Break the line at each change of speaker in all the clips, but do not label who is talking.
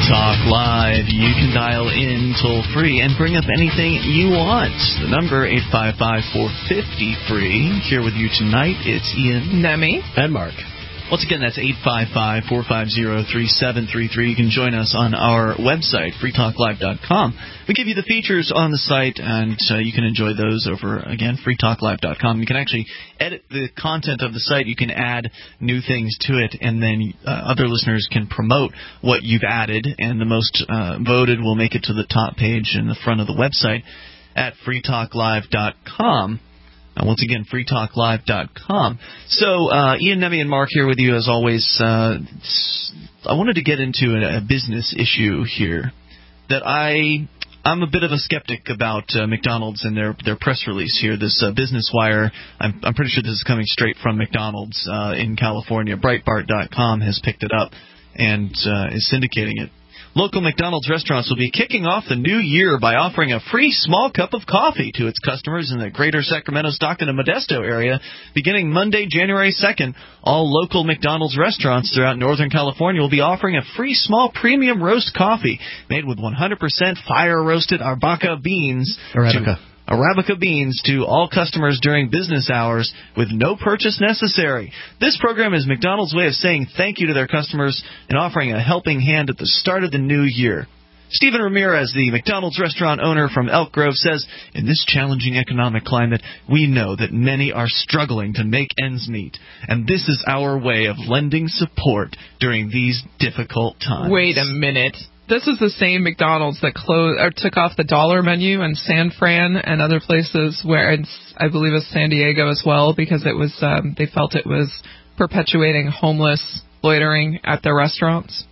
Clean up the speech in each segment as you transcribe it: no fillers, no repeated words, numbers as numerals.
Talk Live. You can dial in toll-free and bring up anything you want. The number, 855-450-FREE. Here with you tonight, it's Ian,
Nemi,
and Mark.
Once again, that's 855-450-3733. You can join us on our website, freetalklive.com. We give you the features on the site, and you can enjoy those over, again, freetalklive.com. You can actually edit the content of the site. You can add new things to it, and then other listeners can promote what you've added, and the most voted will make it to the top page in the front of the website at freetalklive.com. Once again, freetalklive.com. So, Ian, Nemi, and Mark here with you as always. I wanted to get into a business issue here that I'm a bit of a skeptic about McDonald's and their press release here. This Business Wire, I'm pretty sure this is coming straight from McDonald's in California. Breitbart.com has picked it up and is syndicating it. Local McDonald's restaurants will be kicking off the new year by offering a free small cup of coffee to its customers in the greater Sacramento, Stockton, and Modesto area. Beginning Monday, January 2nd, all local McDonald's restaurants throughout Northern California will be offering a free small premium roast coffee made with 100% fire-roasted Arabica beans. Arabica beans to all customers during business hours with no purchase necessary. This program is McDonald's way of saying thank you to their customers and offering a helping hand at the start of the new year. Stephen Ramirez, the McDonald's restaurant owner from Elk Grove, says, in this challenging economic climate, we know that many are struggling to make ends meet, and this is our way of lending support during these difficult times.
Wait a minute. This is the same McDonald's that took off the dollar menu in San Fran and other places where I believe it's San Diego as well, because it was they felt it was perpetuating homeless loitering at their restaurants.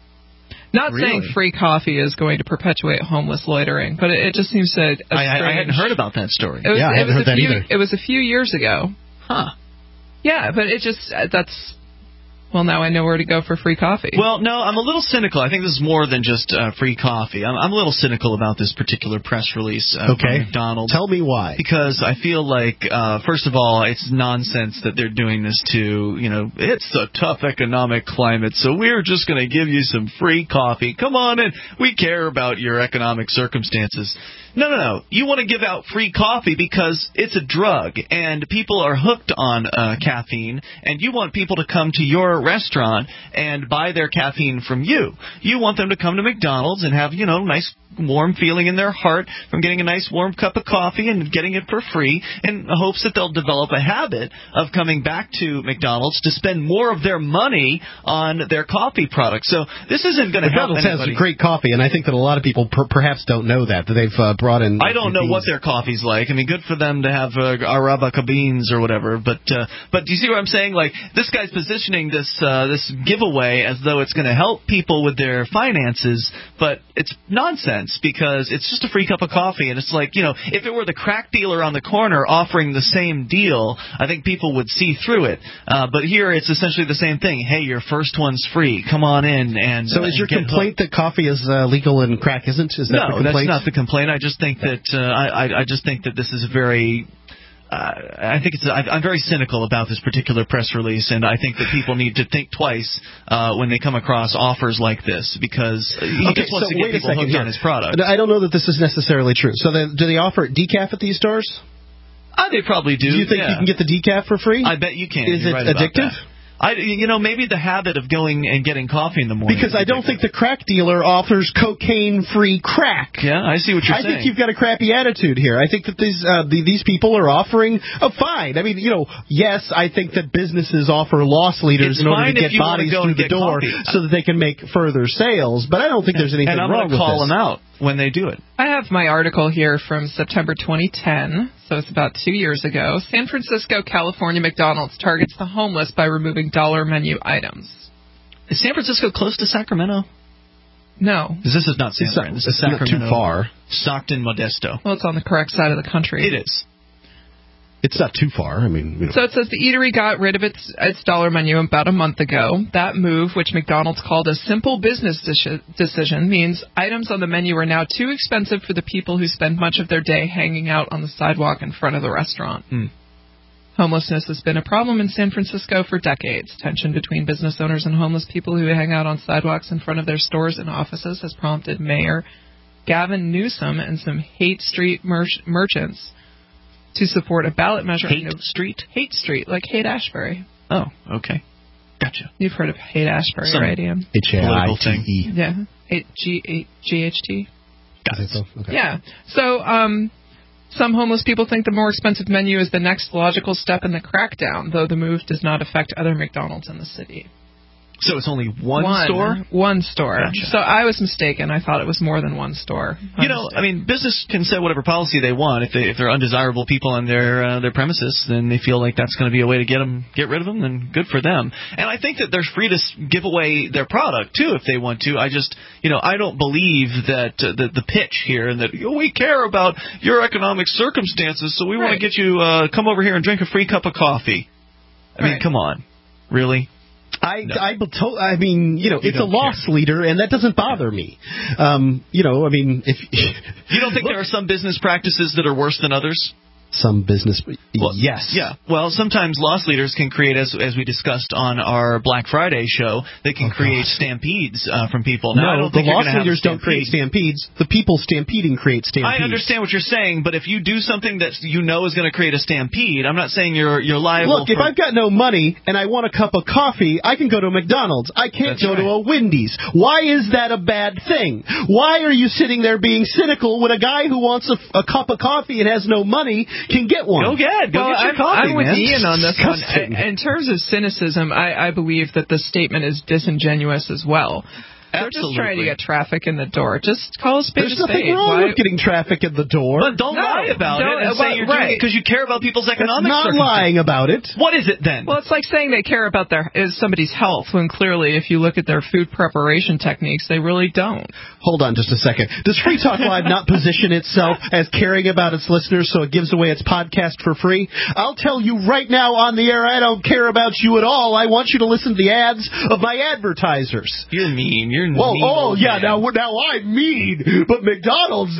Not saying free coffee is going to perpetuate homeless loitering, but it just seems I
hadn't heard about that story.
I hadn't heard that either.
It was a few years ago.
Huh.
Yeah, but it just that's. Well, now I know where to go for free coffee.
Well, no, I'm a little cynical. I think this is more than just free coffee. I'm a little cynical about this particular press release from McDonald's.
Tell me why.
Because I feel like, first of all, it's nonsense that they're doing this to, it's a tough economic climate, so we're just going to give you some free coffee. Come on in. We care about your economic circumstances. No. You want to give out free coffee because it's a drug, and people are hooked on caffeine, and you want people to come to your restaurant and buy their caffeine from you. You want them to come to McDonald's and have, nice warm feeling in their heart from getting a nice warm cup of coffee and getting it for free, in hopes that they'll develop a habit of coming back to McDonald's to spend more of their money on their coffee products. So this isn't going to help anybody.
McDonald's has great coffee, and I think that a lot of people perhaps don't know that they've brought in.
I don't know what their coffee's like. I mean, good for them to have Arabica beans or whatever. But do you see what I'm saying? Like, this guy's positioning this giveaway as though it's going to help people with their finances, but it's nonsense. Because it's just a free cup of coffee, and it's like, if it were the crack dealer on the corner offering the same deal, I think people would see through it. But here it's essentially the same thing. Hey, your first one's free. Come on in. And
so is your complaint that coffee is legal and crack isn't? Is that the complaint?
No, that's not the complaint. I just think that I just think that this is very. I'm very cynical about this particular press release, and I think that people need to think twice when they come across offers like this, because he just wants to get people hooked on his product.
I don't know that this is necessarily true. So do they offer decaf at these stores?
They probably do.
Do you think you can get the decaf for free?
I bet you can.
Is it addictive?
Maybe the habit of going and getting coffee in the morning.
Because I don't think the crack dealer offers cocaine-free crack.
Yeah, I see what you're saying.
I think you've got a crappy attitude here. I think that these people are offering fine. I mean, yes, I think that businesses offer loss leaders in order to get bodies through the door so that they can make further sales. But I don't think there's anything wrong with this.
And I'm going to call them out when they do it.
I have my article here from September 2010, so it's about 2 years ago. San Francisco, California McDonald's targets the homeless by removing dollar menu items.
Is San Francisco close to Sacramento?
No.
Because this is not San Fran. This is Sacramento.
Not too far.
Stockton, Modesto.
Well, it's on the correct side of the country.
It is.
It's not too far. I mean,
So it says the eatery got rid of its dollar menu about a month ago. That move, which McDonald's called a simple business decision, means items on the menu are now too expensive for the people who spend much of their day hanging out on the sidewalk in front of the restaurant. Homelessness has been a problem in San Francisco for decades. Tension between business owners and homeless people who hang out on sidewalks in front of their stores and offices has prompted Mayor Gavin Newsom and some Haight Street merchants to support a ballot measure.
Haight Street?
Haight Street, like Haight-Ashbury.
Oh, okay. Gotcha.
You've heard of Haight-Ashbury, right, Ian?
H-A-I-T-E.
Yeah. G-H-T.
Got it. Okay.
Yeah. So, some homeless people think the more expensive menu is the next logical step in the crackdown, though the move does not affect other McDonald's in the city.
So it's only one store?
One store.
Gotcha.
So I was mistaken. I thought it was more than one store.
Business can set whatever policy they want. If they're undesirable people on their premises, then they feel like that's going to be a way to get rid of them, then good for them. And I think that they're free to give away their product, too, if they want to. I just, I don't believe that the pitch here and that we care about your economic circumstances, so we want to get you come over here and drink a free cup of coffee. I mean, come on. Really?
It's a loss leader, and that doesn't bother me. If
you don't think there are some business practices that are worse than others?
Some business, yes.
Yeah. Well, sometimes loss leaders can create, as we discussed on our Black Friday show, they can create stampedes from people. Now, I don't think
the loss leaders don't create stampedes. The people stampeding create stampedes.
I understand what you're saying, but if you do something that is going to create a stampede, I'm not saying you're liable.
Look, if I've got no money and I want a cup of coffee, I can go to McDonald's. I can't go to a Wendy's. Why is that a bad thing? Why are you sitting there being cynical when a guy who wants a cup of coffee and has no money can get one?
Go get your coffee,
I'm with
man.
Ian on this one. In terms of cynicism, I believe that the statement is disingenuous as well. They're just trying to get traffic in the door. Just call a spade a spade.
There's nothing wrong with getting traffic in the door.
But don't lie about it and say you're doing it because you care about people's economic circumstances.
Not lying about it.
What is it then?
Well, it's like saying they care about somebody's health when clearly, if you look at their food preparation techniques, they really don't.
Hold on just a second. Does Free Talk Live not position itself as caring about its listeners so it gives away its podcast for free? I'll tell you right now on the air, I don't care about you at all. I want you to listen to the ads of my advertisers.
You're mean. You're mean.
Yeah, now I'm mean, but McDonald's,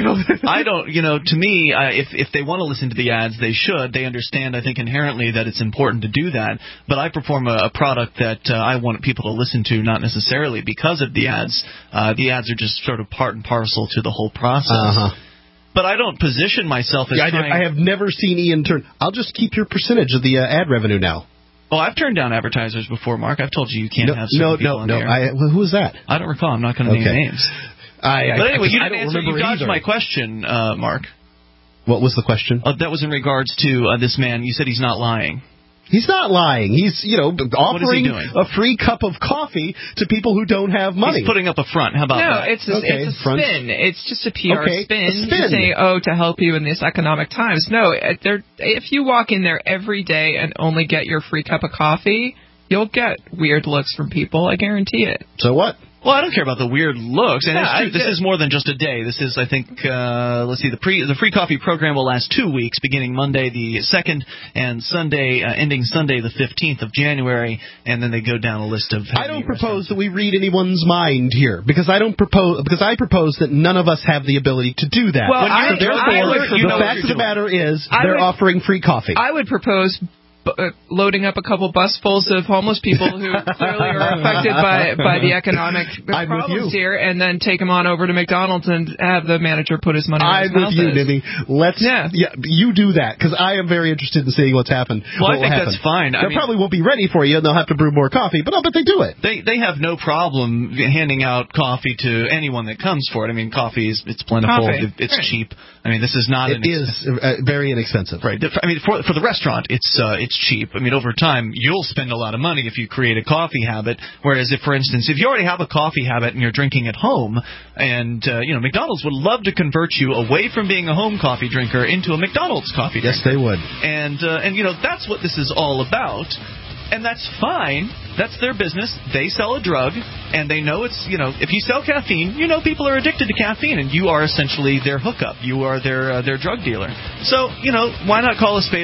I don't, to me, if they want to listen to the ads, they should. They understand, I think, inherently that it's important to do that, but I perform a product that I want people to listen to, not necessarily because of the ads. The ads are just sort of part and parcel to the whole process.
Uh-huh.
But I don't position myself as
I have never seen Ian turn. I'll just keep your percentage of the ad revenue now.
Oh, I've turned down advertisers before, Mark. I've told you can't have certain people on the air.
Who was that?
I don't recall. I'm not going to name names. But anyway, you didn't answer. You dodged my question, Mark.
What was the question?
That was in regards to this man. You said he's not lying.
He's not lying. He's, offering a free cup of coffee to people who don't have money.
He's putting up a front. How about that?
No, it's a spin. It's just a PR spin to say, to help you in these economic times. No, if you walk in there every day and only get your free cup of coffee, you'll get weird looks from people. I guarantee it.
So what?
Well, I don't care about the weird looks, and this is more than just a day. This is, I think, let's see, the free coffee program will last 2 weeks, beginning Monday the 2nd and Sunday, ending Sunday the 15th of January, and then they go down a list of.
I don't propose that we read anyone's mind here, because I propose that none of us have the ability to do that.
Well,
the fact of the matter is they're offering free coffee.
I would propose loading up a couple busfuls of homeless people who clearly are affected by the economic problems here, and then take them on over to McDonald's and have the manager put his money where his mouth is.
I'm with you, Nibby. You do that, because I am very interested in seeing what's happened.
Well, I think that's fine.
They probably won't be ready for you, and they'll have to brew more coffee, but I'll bet they do it.
They have no problem handing out coffee to anyone that comes for it. I mean, it's plentiful. It's cheap. I mean, this is not.
It is very inexpensive.
Right. I mean, for the restaurant, it's cheap. I mean, over time, you'll spend a lot of money if you create a coffee habit. Whereas if, for instance, if you already have a coffee habit and you're drinking at home, and McDonald's would love to convert you away from being a home coffee drinker into a McDonald's coffee drinker.
Yes, they would.
And that's what this is all about. And that's fine. That's their business. They sell a drug, and they know it's, if you sell caffeine, people are addicted to caffeine, and you are essentially their hookup. You are their drug dealer. So, why not call a spade,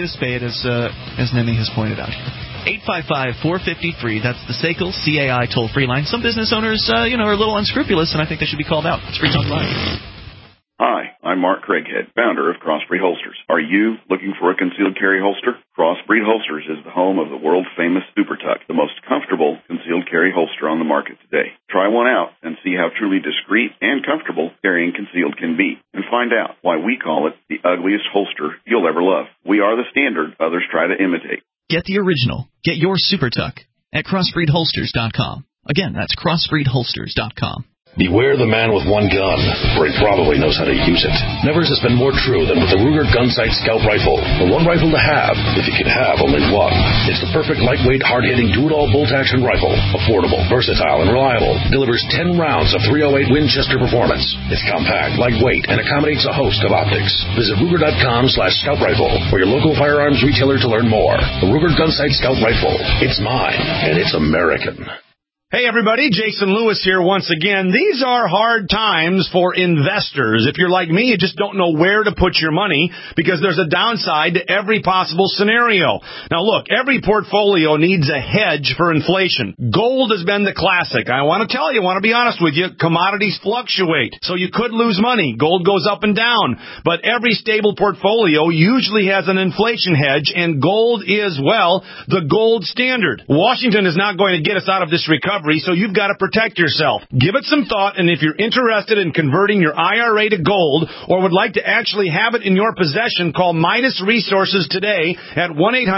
as Nemi has pointed out here. 855-450-FREE. That's the SACL CAI toll-free line. Some business owners, are a little unscrupulous, and I think they should be called out. It's Free Talk Live.
Hi, I'm Mark Craighead, founder of Crossbreed Holsters. Are you looking for a concealed carry holster? Crossbreed Holsters is the home of the world-famous Super Tuck, the most comfortable concealed carry holster on the market today. Try one out and see how truly discreet and comfortable carrying concealed can be, and find out why we call it the ugliest holster you'll ever love. We are the standard others try to imitate.
Get the original. Get your Super Tuck at crossbreedholsters.com. Again, that's crossbreedholsters.com.
Beware the man with one gun, for he probably knows how to use it. Never has this been more true than with the Ruger Gunsight Scout Rifle. The one rifle to have, if you can have only one. It's the perfect lightweight, hard-hitting, do-it-all bolt-action rifle. Affordable, versatile, and reliable. Delivers 10 rounds of .308 Winchester performance. It's compact, lightweight, and accommodates a host of optics. Visit Ruger.com/Scout Rifle for your local firearms retailer to learn more. The Ruger Gunsight Scout Rifle. It's mine, and it's American.
Hey everybody, Jason Lewis here once again. These are hard times for investors. If you're like me, you just don't know where to put your money because there's a downside to every possible scenario. Now look, every portfolio needs a hedge for inflation. Gold has been the classic. I want to be honest with you, commodities fluctuate, so you could lose money. Gold goes up and down, but every stable portfolio usually has an inflation hedge, and gold is, well, the gold standard. Washington is not going to get us out of this recovery, so you've got to protect yourself. Give it some thought, and if you're interested in converting your IRA to gold or would like to actually have it in your possession, call Midas Resources today at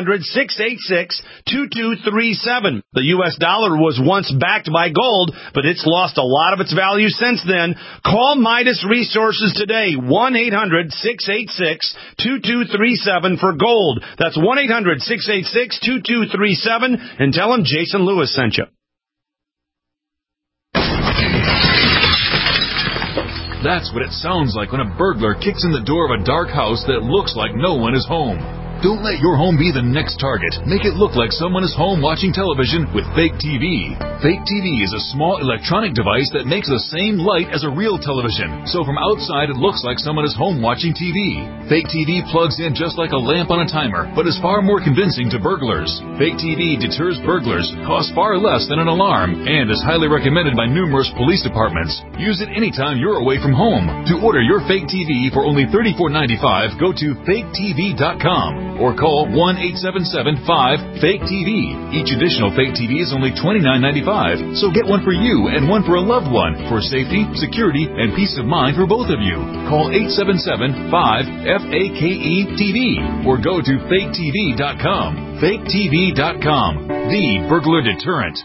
1-800-686-2237. The U.S. dollar was once backed by gold, but it's lost a lot of its value since then. Call Midas Resources today, 1-800-686-2237 for gold. That's 1-800-686-2237, and tell them Jason Lewis sent you.
That's what it sounds like when a burglar kicks in the door of a dark house that looks like no one is home. Don't let your home be the next target. Make it look like someone is home watching television with Fake TV. Fake TV is a small electronic device that makes the same light as a real television. So from outside, it looks like someone is home watching TV. Fake TV plugs in just like a lamp on a timer, but is far more convincing to burglars. Fake TV deters burglars, costs far less than an alarm, and is highly recommended by numerous police departments. Use it anytime you're away from home. To order your Fake TV for only $34.95, go to faketv.com. or call 1-877-5-FAKE-TV. Each additional Fake TV is only $29.95, so get one for you and one for a loved one for safety, security, and peace of mind for both of you. Call 877-5-FAKE-TV or go to faketv.com. faketv.com, the burglar deterrent.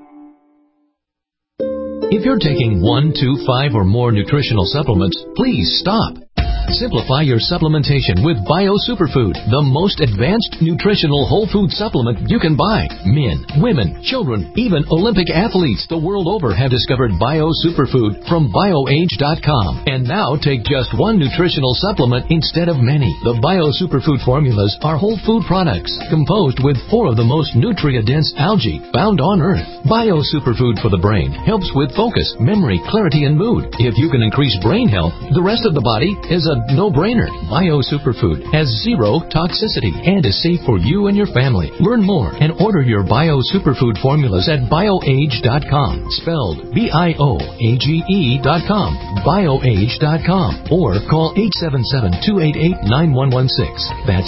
If you're taking 1, 2, 5, or more nutritional supplements, please stop. Simplify your supplementation with Bio Superfood, the most advanced nutritional whole food supplement you can buy. Men, women, children, even Olympic athletes the world over have discovered Bio Superfood from BioAge.com. And now take just one nutritional supplement instead of many. The Bio Superfood formulas are whole food products composed with 4 of the most nutrient-dense algae found on Earth. Bio Superfood for the brain helps with focus, memory, clarity, and mood. If you can increase brain health, the rest of the body is a no-brainer. Bio Superfood has 0 toxicity and is safe for you and your family. Learn more and order your Bio Superfood formulas at BioAge.com, spelled BIOAGE.com, BioAge.com, or call 877-288-9116. That's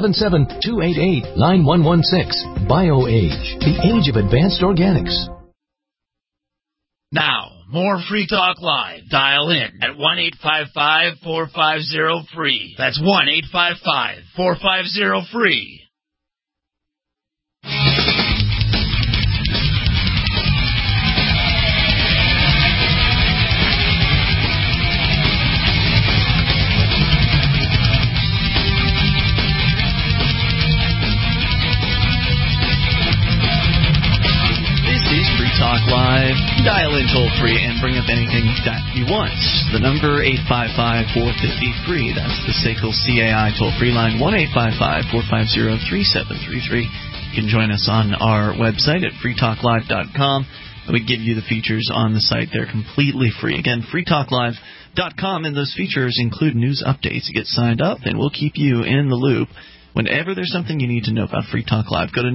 877-288-9116. BioAge, the age of advanced organics.
Now, more Free Talk Live. Dial in at 1-855-450-FREE. That's 1-855-450-FREE.
Talk Live. Dial in toll free and bring up anything that you want. The number 855-450-FREE. That's the SACL CAI toll free line, 1-855-450-3733. You can join us on our website at freetalklive.com. We give you the features on the site. They're completely free. Again, freetalklive.com, and those features include news updates. You get signed up, and we'll keep you in the loop. Whenever there's something you need to know about Free Talk Live, go to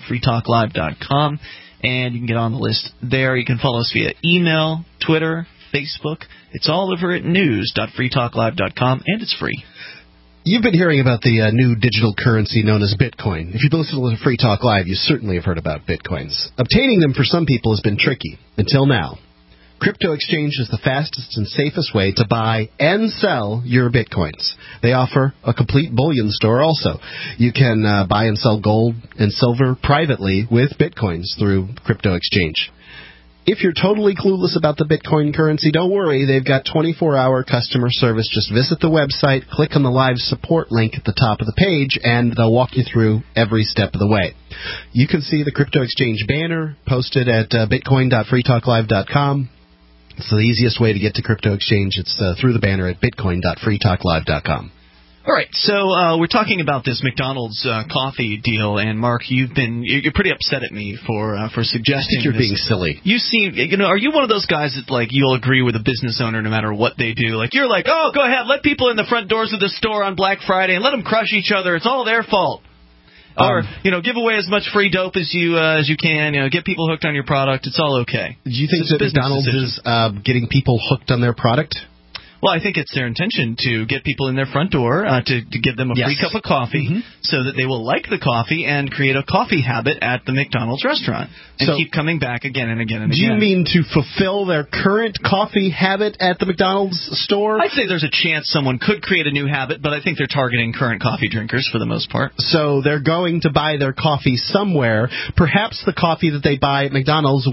news.freetalklive.com. And you can get on the list there. You can follow us via email, Twitter, Facebook. It's all over at news.freetalklive.com, and it's free.
You've been hearing about the new digital currency known as Bitcoin. If you've listened to Free Talk Live, you certainly have heard about Bitcoins. Obtaining them for some people has been tricky, until now. Crypto Exchange is the fastest and safest way to buy and sell your Bitcoins. They offer a complete bullion store also. You can buy and sell gold and silver privately with Bitcoins through Crypto Exchange. If you're totally clueless about the Bitcoin currency, don't worry. They've got 24-hour customer service. Just visit the website, click on the live support link at the top of the page, and they'll walk you through every step of the way. You can see the Crypto Exchange banner posted at bitcoin.freetalklive.com. It's the easiest way to get to Crypto Exchange. It's through the banner at bitcoin.freetalklive.com.
All right, so we're talking about this McDonald's coffee deal, and Mark, you're pretty upset at me for suggesting.
I think you're being silly.
You seem, are you one of those guys that like you'll agree with a business owner no matter what they do? Like you're like, oh, go ahead, let people in the front doors of the store on Black Friday and let them crush each other. It's all their fault. Or give away as much free dope as you can. Get people hooked on your product. It's all okay.
Do you think that McDonald's is getting people hooked on their product?
Well, I think it's their intention to get people in their front door, to give them a free cup of coffee so that they will like the coffee and create a coffee habit at the McDonald's restaurant and keep coming back again and again and again.
Do you mean to fulfill their current coffee habit at the McDonald's store?
I'd say there's a chance someone could create a new habit, but I think they're targeting current coffee drinkers for the most part.
So they're going to buy their coffee somewhere. Perhaps the coffee that they buy at McDonald's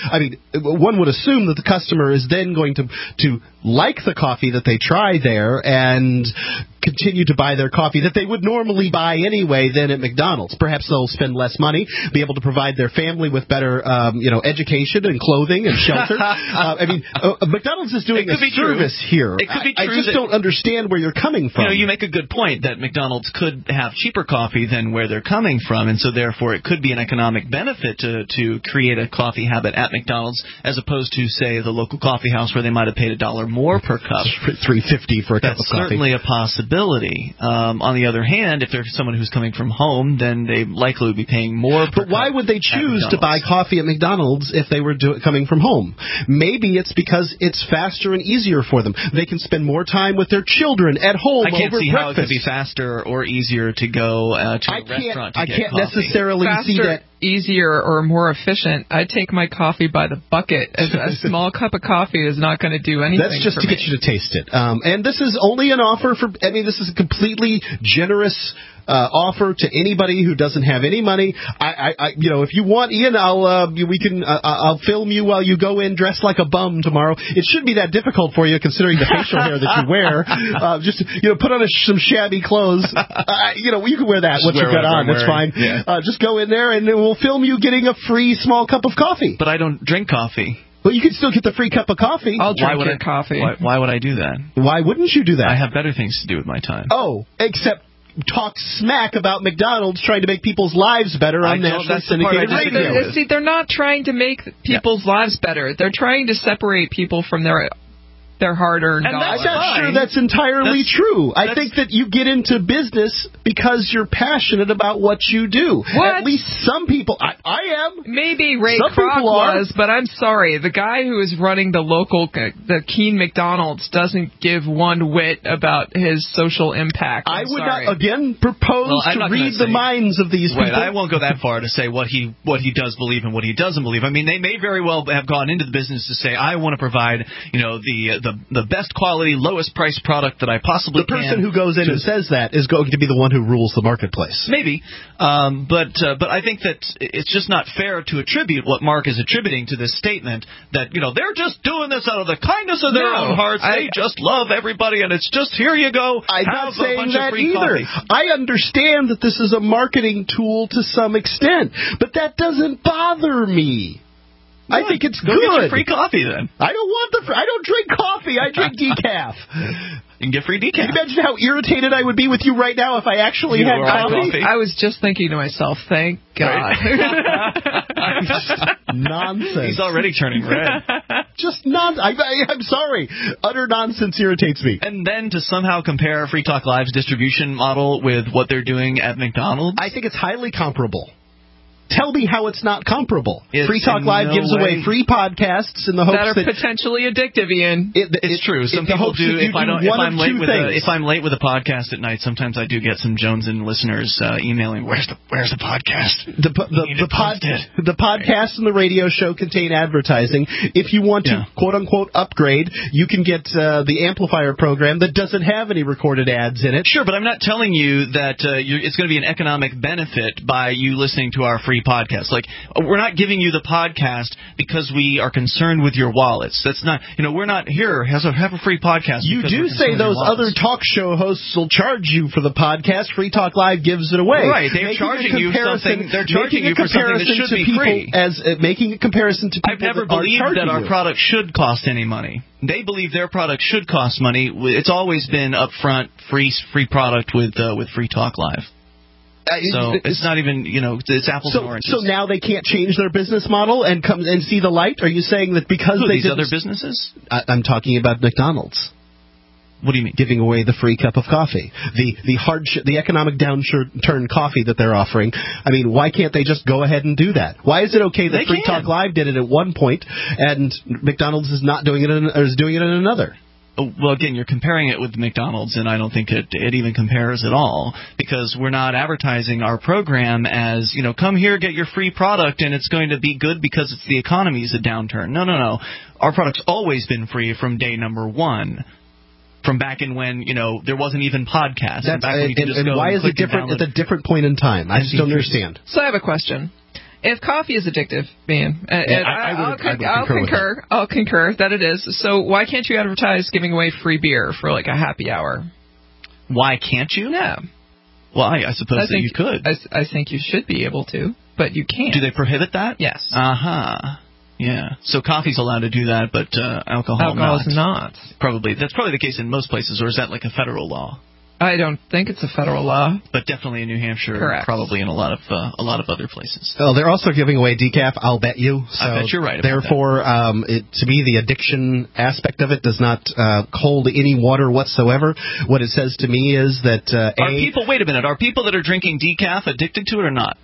one would assume that the customer is then going to like the coffee that they try there and continue to buy their coffee that they would normally buy anyway than at McDonald's. Perhaps they'll spend less money, be able to provide their family with better, education and clothing and shelter. McDonald's is doing a service here.
It could be true.
I just don't understand where you're coming from.
You make a good point that McDonald's could have cheaper coffee than where they're coming from, and so therefore it could be an economic benefit to create a coffee habit at McDonald's as opposed to, say, the local coffee house where they might have paid $1 more per cup.
$3.50 for a cup of coffee.
That's certainly a possibility. On the other hand, if there's someone who's coming from home, then they likely would be paying more per cup.
But why would they choose to buy coffee at McDonald's if they were coming from home? Maybe it's because it's faster and easier for them. They can spend more time with their children at home over breakfast. I can't see how it could
be faster or easier to go to a restaurant to get coffee.
I can't necessarily see that.
Easier or more efficient. I take my coffee by the bucket. A small cup of coffee is not going to do anything.
That's just to get you to taste it. And this is only an offer this is a completely generous offer to anybody who doesn't have any money. If you want, Ian, I'll film you while you go in dressed like a bum tomorrow. It shouldn't be that difficult for you considering the facial hair that you wear. Just put on some shabby clothes. You can wear that. What you've got on, that's fine. Yeah. Just go in there and we'll film you getting a free small cup of coffee.
But I don't drink coffee.
Well, you can still get the free cup of coffee.
I'll drink your coffee.
Why would I do that?
Why wouldn't you do that?
I have better things to do with my time.
Oh, except talk smack about McDonald's trying to make people's lives better on national syndicated radio.
See, they're not trying to make people's lives better. They're trying to separate people from their hard-earned dollars.
I'm not sure that's entirely true. I think that you get into business because you're passionate about what you do.
What?
At least some people. I am.
Maybe Ray Kroc was, but I'm sorry. The guy who is running the Keene McDonald's doesn't give one whit about his social impact.
I would not, again, propose to read the minds of these people.
I won't go that far to say what he does believe and what he doesn't believe. I mean, they may very well have gone into the business to say, I want to provide, the best quality, lowest price product that I possibly can.
The person who goes in and says that is going to be the one who rules the marketplace.
Maybe. But I think that it's just not fair to attribute what Mark is attributing to this statement that, they're just doing this out of the kindness of their own hearts. They just love everybody, and it's just, here you go.
I'm not saying that either. I understand that this is a marketing tool to some extent, but that doesn't bother me. I think it's good.
Go get your free coffee then.
I don't drink coffee. I drink decaf.
You can get free decaf.
Can you imagine how irritated I would be with you right now if I actually had coffee?
I was just thinking to myself, thank God.
Nonsense.
He's already turning red.
Just nonsense. I'm sorry. Utter nonsense irritates me.
And then to somehow compare Free Talk Live's distribution model with what they're doing at McDonald's?
I think it's highly comparable. Tell me how it's not comparable. Free Talk Live gives away free podcasts in the hopes
that are potentially addictive, Ian.
It's true. Some people do. If I'm late with a podcast at night, sometimes I do get some Jonesin listeners emailing, "Where's the podcast?"
The podcast and the radio show contain advertising. If you want to quote unquote upgrade, you can get the amplifier program that doesn't have any recorded ads in it.
Sure, but I'm not telling you that it's going to be an economic benefit by you listening to our free podcast. Like, we're not giving you the podcast because we are concerned with your wallets. That's not, we're not here. Have a free podcast.
You do say those other talk show hosts will charge you for the podcast. Free Talk Live gives it away.
Right, they're charging you something. They're charging you for something that should be free.
Making a comparison to people.
I've never believed that our product should cost any money. They believe their product should cost money. It's always been upfront free product with Free Talk Live. So it's not even, it's apples and oranges.
So now they can't change their business model and come and see the light? Are you saying that because
these other businesses?
I'm talking about McDonald's.
What do you mean?
Giving away the free cup of coffee, the economic downturn coffee that they're offering. I mean, why can't they just go ahead and do that? Why is it okay that Free Talk Live did it at one point and McDonald's is not doing it or is doing it in another?
Well, again, you're comparing it with McDonald's, and I don't think it even compares at all, because we're not advertising our program as, come here, get your free product, and it's going to be good because it's the economy's a downturn. No. Our product's always been free from day number one. From back in when, there wasn't even podcasts.
And why is it different at a different point in time? I just don't understand.
So I have a question. If coffee is addictive, Ian, I'll concur that it is. So why can't you advertise giving away free beer for like a happy hour?
Why can't you?
Yeah.
Well, I suppose that you could.
I think you should be able to, but you can't.
Do they prohibit that?
Yes.
Yeah. So coffee's allowed to do that, but alcohol
is not.
That's probably the case in most places, or is that like a federal law?
I don't think it's a federal law,
but definitely in New Hampshire.
Correct.
Probably in a lot of other places.
Oh, they're also giving away decaf. I'll bet you. So
I bet you're right.
Therefore, to me, the addiction aspect of it does not hold any water whatsoever. What it says to me is that
wait a minute. Are people that are drinking decaf addicted to it or not?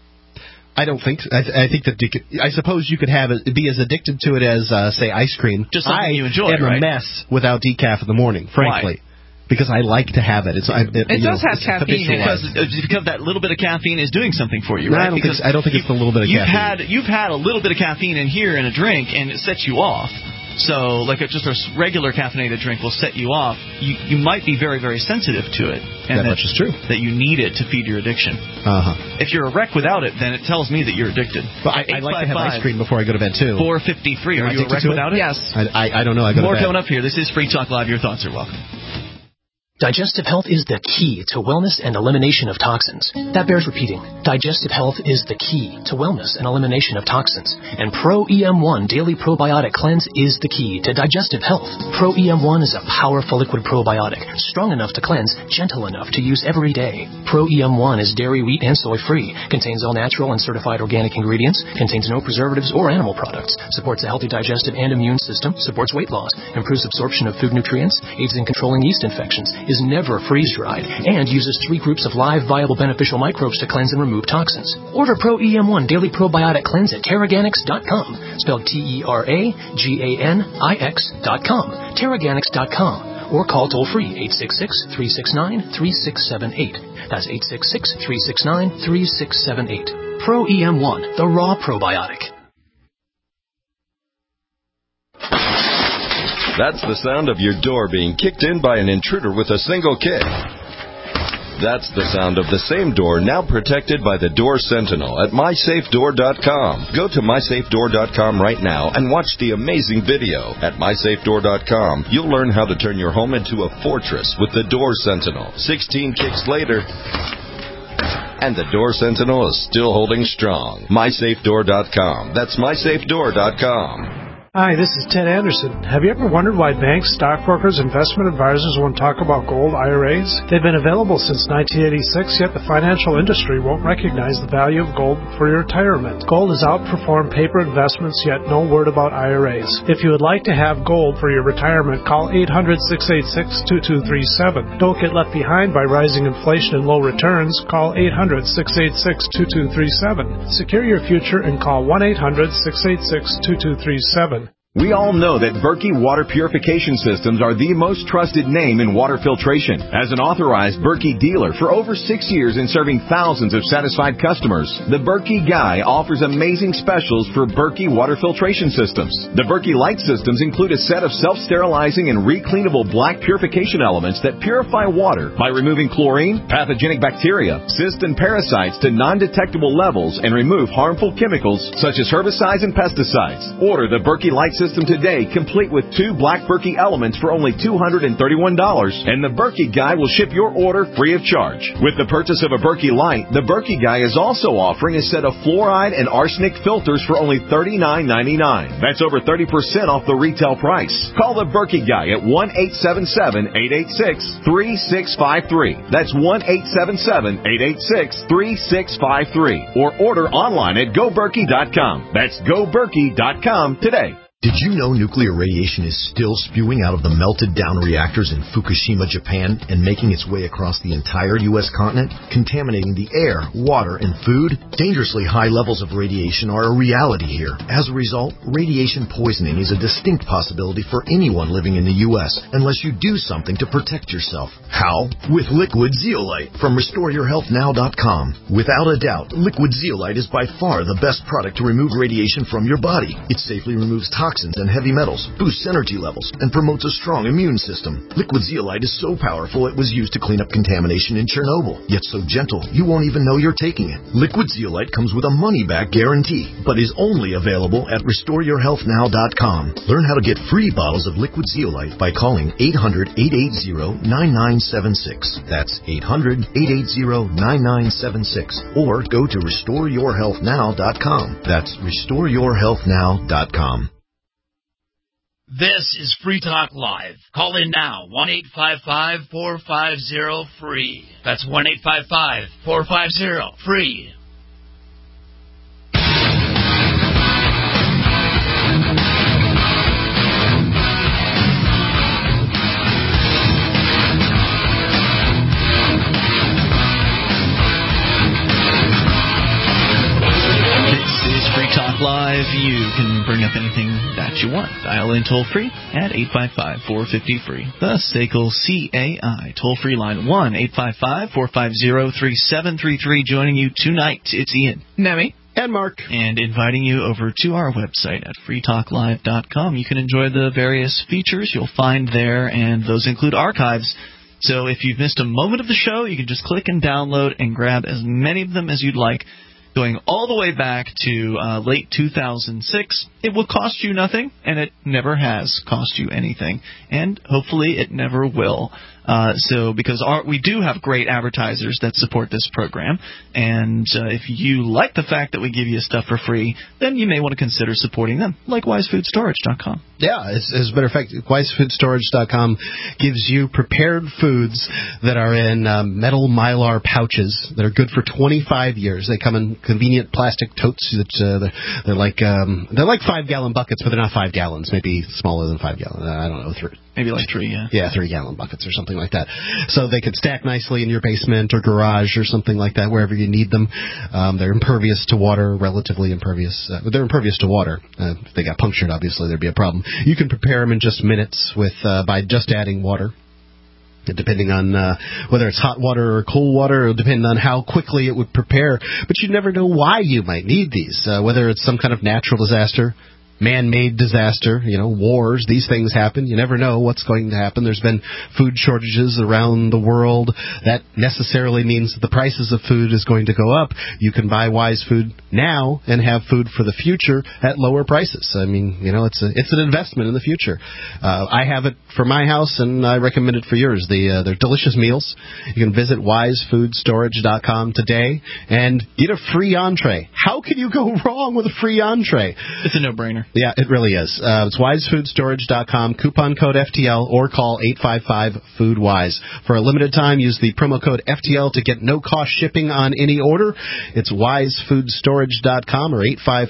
I don't think. I think that I suppose you could be as addicted to it as say ice cream.
Just something you enjoy.
I'm a mess without decaf in the morning, frankly.
Why?
Because I like to have it.
It does have caffeine.
Because that little bit of caffeine is doing something for you,
right?
I
don't think it's the little bit of caffeine.
You've had a little bit of caffeine in here in a drink, and it sets you off. So, just a regular caffeinated drink will set you off. You might be very, very sensitive to it. And
that much is true.
That you need it to feed your addiction. If you're a wreck without it, then it tells me that you're addicted.
Well, I like to have ice cream before I go to bed, too.
453. Are you a wreck without it?
Yes.
I don't know. I go to bed.
More coming up here. This is Free Talk Live. Your thoughts are welcome.
Digestive health is the key to wellness and elimination of toxins. That bears repeating. Digestive health is the key to wellness and elimination of toxins. And Pro EM1 Daily Probiotic Cleanse is the key to digestive health. Pro EM1 is a powerful liquid probiotic, strong enough to cleanse, gentle enough to use every day. Pro EM1 is dairy, wheat, and soy free, contains all natural and certified organic ingredients, contains no preservatives or animal products, supports a healthy digestive and immune system, supports weight loss, improves absorption of food nutrients, aids in controlling yeast infections, is never freeze-dried, and uses 3 groups of live, viable, beneficial microbes to cleanse and remove toxins. Order Pro EM1 Daily Probiotic Cleanse at Teraganix.com, spelled Teraganix.com, Teraganix.com, or call toll-free 866-369-3678. That's 866-369-3678. Pro EM1, the raw probiotic.
That's the sound of your door being kicked in by an intruder with a single kick. That's the sound of the same door now protected by the Door Sentinel at MySafeDoor.com. Go to MySafeDoor.com right now and watch the amazing video. At MySafeDoor.com, you'll learn how to turn your home into a fortress with the Door Sentinel. 16 kicks later, and the Door Sentinel is still holding strong. MySafeDoor.com. That's MySafeDoor.com.
Hi, this is Ted Anderson. Have you ever wondered why banks, stockbrokers, investment advisors won't talk about gold IRAs? They've been available since 1986, yet the financial industry won't recognize the value of gold for your retirement. Gold has outperformed paper investments, yet no word about IRAs. If you would like to have gold for your retirement, call 800-686-2237. Don't get left behind by rising inflation and low returns. Call 800-686-2237. Secure your future and call 1-800-686-2237.
We all know that Berkey Water Purification Systems are the most trusted name in water filtration. As an authorized Berkey dealer for over 6 years and serving thousands of satisfied customers, the Berkey Guy offers amazing specials for Berkey Water Filtration Systems. The Berkey Light Systems include a set of self-sterilizing and recleanable black purification elements that purify water by removing chlorine, pathogenic bacteria, cysts, and parasites to non-detectable levels and remove harmful chemicals such as herbicides and pesticides. Order the Berkey Light System today, complete with 2 black Berkey elements for only $231, and the Berkey Guy will ship your order free of charge. With the purchase of a Berkey Light, the Berkey Guy is also offering a set of fluoride and arsenic filters for only $39.99. That's over 30% off the retail price. Call the Berkey Guy at 1-877-886-3653. That's 1-877-886-3653. Or order online at GoBerkey.com. That's GoBerkey.com today.
Did you know nuclear radiation is still spewing out of the melted-down reactors in Fukushima, Japan, and making its way across the entire U.S. continent, contaminating the air, water, and food? Dangerously high levels of radiation are a reality here. As a result, radiation poisoning is a distinct possibility for anyone living in the U.S. unless you do something to protect yourself. How? With Liquid Zeolite from RestoreYourHealthNow.com. Without a doubt, Liquid Zeolite is by far the best product to remove radiation from your body. It safely removes toxins and heavy metals, boosts energy levels, and promotes a strong immune system. Liquid Zeolite is so powerful it was used to clean up contamination in Chernobyl, yet so gentle you won't even know you're taking it. Liquid Zeolite comes with a money-back guarantee, but is only available at RestoreYourHealthNow.com. Learn how to get free bottles of Liquid Zeolite by calling 800-880-9976. That's 800-880-9976. Or go to RestoreYourHealthNow.com. That's RestoreYourHealthNow.com.
This is Free Talk Live. Call in now, 1-855-450-FREE. That's 1-855-450-FREE.
Live, you can bring up anything that you want. Dial in toll-free at 855-450-FREE. The SACL CAI toll-free line, 1-855-450-3733. Joining you tonight, it's Ian.
Nemi.
And Mark.
And inviting you over to our website at freetalklive.com. You can enjoy the various features you'll find there, and those include archives. So if you've missed a moment of the show, you can just click and download and grab as many of them as you'd like, going all the way back to late 2006. It will cost you nothing, and it never has cost you anything, and hopefully it never will. Because we do have great advertisers that support this program, and if you like the fact that we give you stuff for free, then you may want to consider supporting them, like WiseFoodStorage.com.
Yeah, as a matter of fact, WiseFoodStorage.com gives you prepared foods that are in metal Mylar pouches that are good for 25 years. They come in convenient plastic totes that they're like 5-gallon buckets, but they're not 5 gallons. Maybe smaller than 5 gallons. I don't know.
Maybe like 3, yeah.
Yeah, 3-gallon buckets or something like that. So they could stack nicely in your basement or garage or something like that, wherever you need them. They're impervious to water, relatively impervious. They're impervious to water. If they got punctured, obviously, there'd be a problem. You can prepare them in just minutes by just adding water. Depending on whether it's hot water or cold water, it'll depend on how quickly it would prepare. But you never know why you might need these, whether it's some kind of natural disaster, man-made disaster, wars, these things happen. You never know what's going to happen. There's been food shortages around the world. That necessarily means that the prices of food is going to go up. You can buy Wise Food now and have food for the future at lower prices. I mean, it's an investment in the future. I have it for my house, and I recommend it for yours. They're delicious meals. You can visit WiseFoodStorage.com today and get a free entree. How can you go wrong with a free entree?
It's a no-brainer.
Yeah, it really is. It's wisefoodstorage.com, coupon code FTL, or call 855-FOOD-WISE. For a limited time, use the promo code FTL to get no-cost shipping on any order. It's wisefoodstorage.com or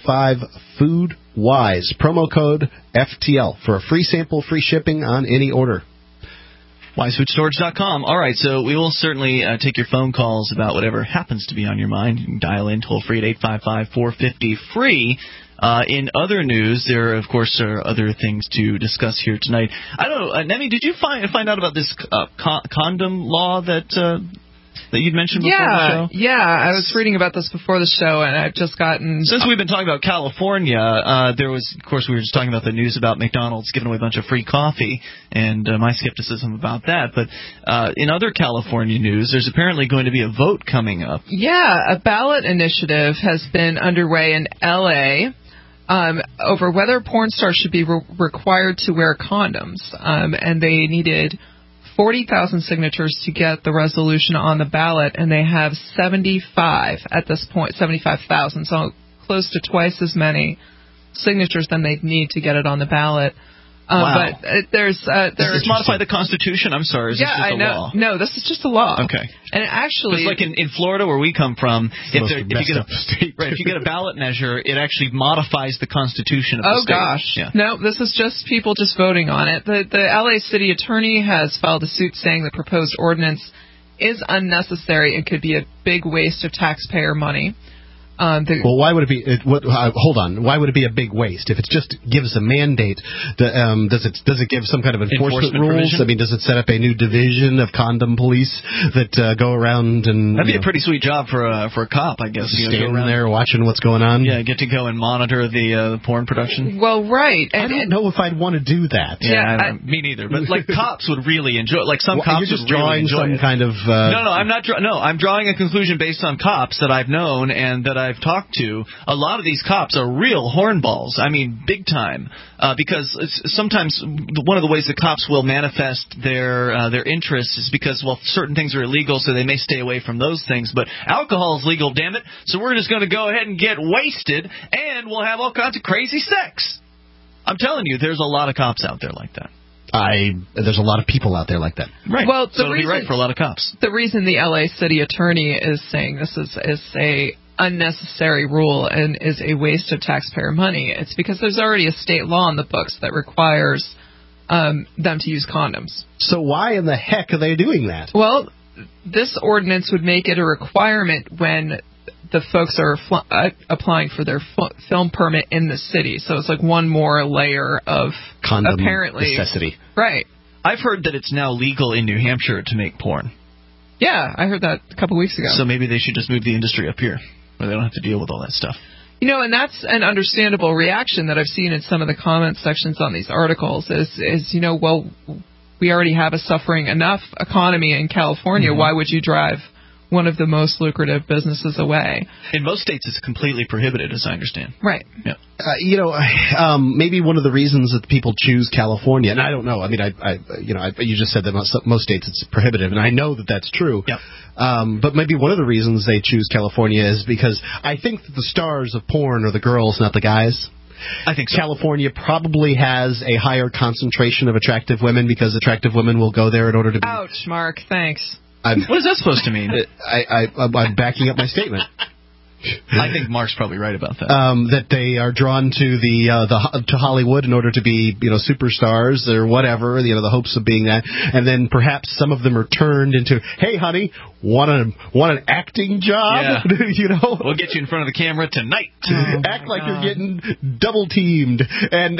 855-FOOD-WISE. Promo code FTL for a free sample, free shipping on any order.
WiseFoodStorage.com. All right, so we will certainly take your phone calls about whatever happens to be on your mind. You can dial in toll-free at 855-450-FREE. In other news, there, of course, are other things to discuss here tonight. I don't know, Nemi, did you find out about this condom law that you'd mentioned before the show?
Yeah, I was reading about this before the show, and I've just gotten...
Since we've been talking about California, there was, of course, we were just talking about the news about McDonald's giving away a bunch of free coffee, and my skepticism about that. But in other California news, there's apparently going to be a vote coming up.
Yeah, a ballot initiative has been underway in L.A., over whether porn stars should be required to wear condoms, and they needed 40,000 signatures to get the resolution on the ballot, and they have 75 at this point, 75,000, so close to twice as many signatures than they'd need to get it on the ballot.
Wow.
But does
this modify the Constitution? I'm sorry. Is this just a law?
No, this is just a law.
Okay.
And it actually...
It's like in Florida where we come from, if you get a ballot measure, it actually modifies the Constitution of the state.
Oh, gosh.
Yeah.
No, this is just people just voting on it. The L.A. City Attorney has filed a suit saying the proposed ordinance is unnecessary and could be a big waste of taxpayer money.
Well, why would it be? Hold on. Why would it be a big waste if it just gives a mandate? Does it give some kind of enforcement rules?
Provision?
I mean, does it set up a new division of condom police that go around and?
That'd be a pretty sweet job for a cop, I guess.
Standing there watching what's going on.
Yeah, get to go and monitor the porn production.
Well, right.
I don't know if I'd want to do that.
Yeah, me neither. But like cops would really enjoy it. Like some cops
you're just
would really enjoy
some
it.
kind of.
No, I'm not. I'm drawing a conclusion based on cops that I've known and that I've talked to. A lot of these cops are real hornballs. I mean, big time. Because sometimes one of the ways the cops will manifest their interests is because, well, certain things are illegal, so they may stay away from those things. But alcohol is legal, damn it. So we're just going to go ahead and get wasted, and we'll have all kinds of crazy sex. I'm telling you, there's a lot of cops out there like that.
There's a lot of people out there like that.
Right.
Well,
so it'll be right for a lot of cops.
The reason the L.A. City Attorney is saying this is a unnecessary rule and is a waste of taxpayer money, it's because there's already a state law in the books that requires them to use condoms.
So why in the heck are they doing that?
Well, this ordinance would make it a requirement when the folks are applying for their film permit in the city. So it's like one more layer of
condom
apparently
necessity.
Right.
I've heard that it's now legal in New Hampshire to make porn.
Yeah, I heard that a couple weeks ago.
So maybe they should just move the industry up here, where they don't have to deal with all that stuff.
You know, and that's an understandable reaction that I've seen in some of the comment sections on these articles is you know, well, we already have a suffering enough economy in California. Mm-hmm. Why would you drive one of the most lucrative businesses away?
In most states, it's completely prohibited, as I understand.
Right.
Yeah.
Maybe one of the reasons that people choose California, and I don't know. I mean, you just said that most states it's prohibitive, and I know that that's true.
Yep.
But maybe one of the reasons they choose California is because I think that the stars of porn are the girls, not the guys.
I think so.
California probably has a higher concentration of attractive women because attractive women will go there in order to be...
Ouch, Mark. Thanks.
What is that supposed to mean?
I'm backing up my statement.
I think Mark's probably right about that.
That they are drawn to to Hollywood in order to be superstars or whatever, the hopes of being that, and then perhaps some of them are turned into, hey honey, want an acting job?
Yeah. We'll get you in front of the camera tonight.
Act like you're getting double teamed, and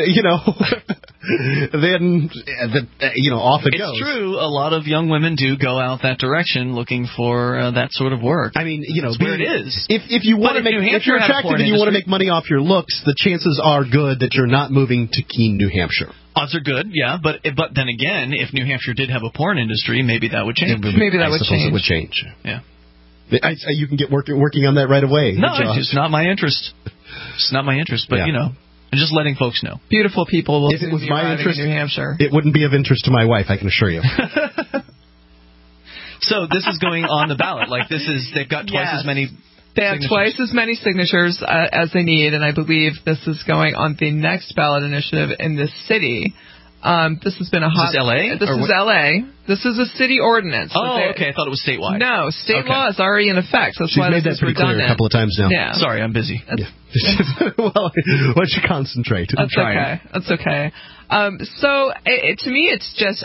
then off it goes.
It's true. A lot of young women do go out that direction looking for that sort of work.
I mean,
it's where it is.
If you're attractive and you want to make money off your looks, the chances are good that you're not moving to Keene, New Hampshire.
Odds are good, yeah, but then again, if New Hampshire did have a porn industry, maybe that would change.
Maybe that would change.
It would change.
Yeah.
You can get working on that right away.
No, it's not my interest. It's not my interest, but I'm just letting folks know.
Beautiful people will
if it was my interest,
in New Hampshire.
It wouldn't be of interest to my wife, I can assure you.
So this is going on the ballot. Like they've got twice as many
They have twice as many signatures as they need, and I believe this is going on the next ballot initiative in this city. This has been a hot...
Is this L.A.?
This is L.A. This is a city ordinance.
Oh, okay. I thought it was statewide.
No, state law is already in effect. So that's why
made that pretty clear a couple of times now.
Yeah.
Sorry, I'm busy.
Well, why don't you concentrate?
That's okay. That's okay. So to me, it's just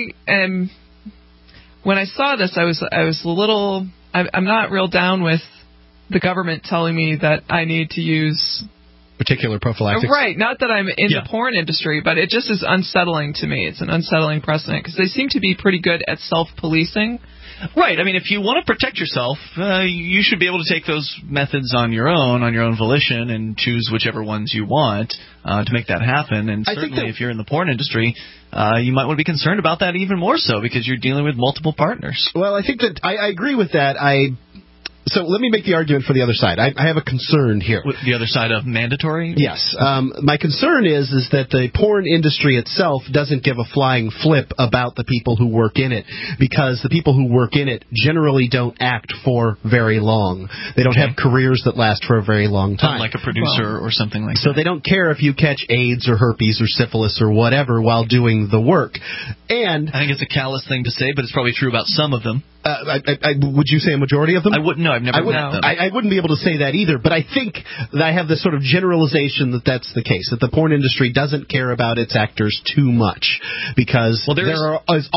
when I saw this, I was a little. I'm not real down with the government telling me that I need to use
particular prophylactics.
Right. Not that I'm in the porn industry, but it just is unsettling to me. It's an unsettling precedent because they seem to be pretty good at self-policing.
Right. I mean, if you want to protect yourself, you should be able to take those methods on your own volition, and choose whichever ones you want to make that happen. And certainly, if you're in the porn industry, you might want to be concerned about that even more so because you're dealing with multiple partners.
Well, I think that I agree with that. So let me make the argument for the other side. I have a concern here.
The other side of mandatory?
Yes. My concern is that the porn industry itself doesn't give a flying flip about the people who work in it, because the people who work in it generally don't act for very long. They don't have careers that last for a very long time.
Like a producer or something like that.
So they don't care if you catch AIDS or herpes or syphilis or whatever while doing the work. And
I think it's a callous thing to say, but it's probably true about some of them.
Would you say a majority of them?
I wouldn't know. I've never met them.
I wouldn't be able to say that either, but I think that I have this sort of generalization that that's the case, that the porn industry doesn't care about its actors too much, because there's